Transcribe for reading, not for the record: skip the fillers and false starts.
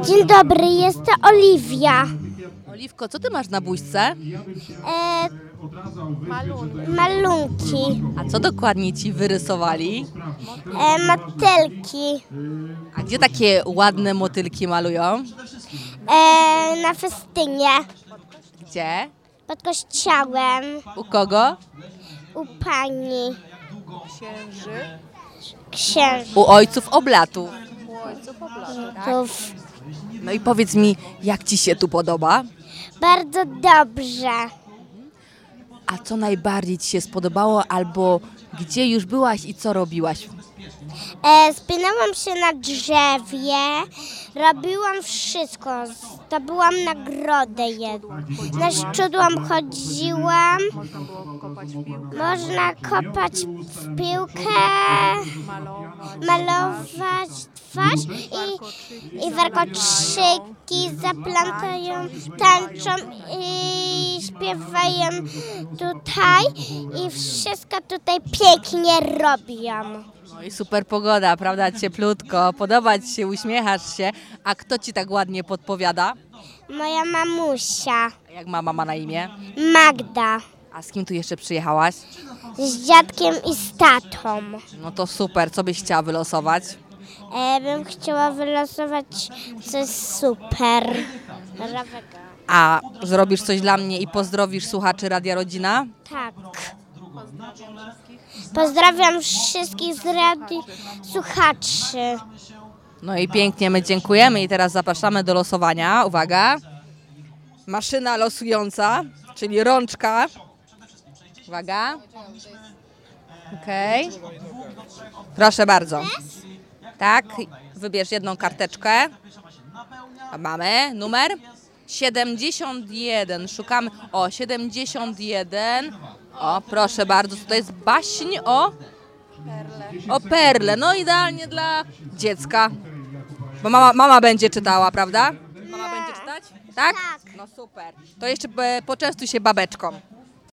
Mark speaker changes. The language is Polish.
Speaker 1: Dzień dobry, jest to Oliwia.
Speaker 2: Oliwko, co ty masz na buźce?
Speaker 1: Malunki,
Speaker 2: A co dokładnie ci wyrysowali?
Speaker 1: motylki,
Speaker 2: A gdzie takie ładne motylki malują?
Speaker 1: na festynie,
Speaker 2: Gdzie?
Speaker 1: pod kościołem,
Speaker 2: U kogo?
Speaker 1: u pani. Księży.
Speaker 2: U ojców oblatów. No i powiedz mi, jak ci się tu podoba?
Speaker 1: Bardzo dobrze.
Speaker 2: A co najbardziej ci się spodobało, albo gdzie już byłaś i co robiłaś?
Speaker 1: Spinałam się na drzewie, robiłam wszystko, zdobyłam nagrodę jedną. Na szczudłam chodziłam, można kopać w piłkę, malować twarz i warkoczyki zaplantają, tańczą i śpiewają tutaj i wszystko tutaj pięknie robią.
Speaker 2: No i super pogoda, prawda? Cieplutko, podoba ci się, uśmiechasz się. A kto ci tak ładnie podpowiada?
Speaker 1: Moja mamusia,
Speaker 2: A jak mama ma na imię?
Speaker 1: Magda,
Speaker 2: A z kim tu jeszcze przyjechałaś?
Speaker 1: z dziadkiem i z tatą.
Speaker 2: No to super, co byś chciała wylosować?
Speaker 1: Bym chciała wylosować coś super.
Speaker 2: A zrobisz coś dla mnie i pozdrowisz słuchaczy Radia Rodzina?
Speaker 1: Tak. Pozdrawiam wszystkich z radii słuchaczy.
Speaker 2: No i pięknie, my dziękujemy i teraz zapraszamy do losowania. Uwaga, maszyna losująca, czyli rączka. Uwaga. Okej. Proszę bardzo. Tak, wybierz jedną karteczkę. A mamy numer 71. Szukamy. O, 71. O, proszę bardzo, tutaj jest baśń o perle. No idealnie dla dziecka. Bo mama będzie czytała, prawda? Mama będzie czytać? Tak?
Speaker 1: Tak.
Speaker 2: No super. To jeszcze poczęstuj się babeczką.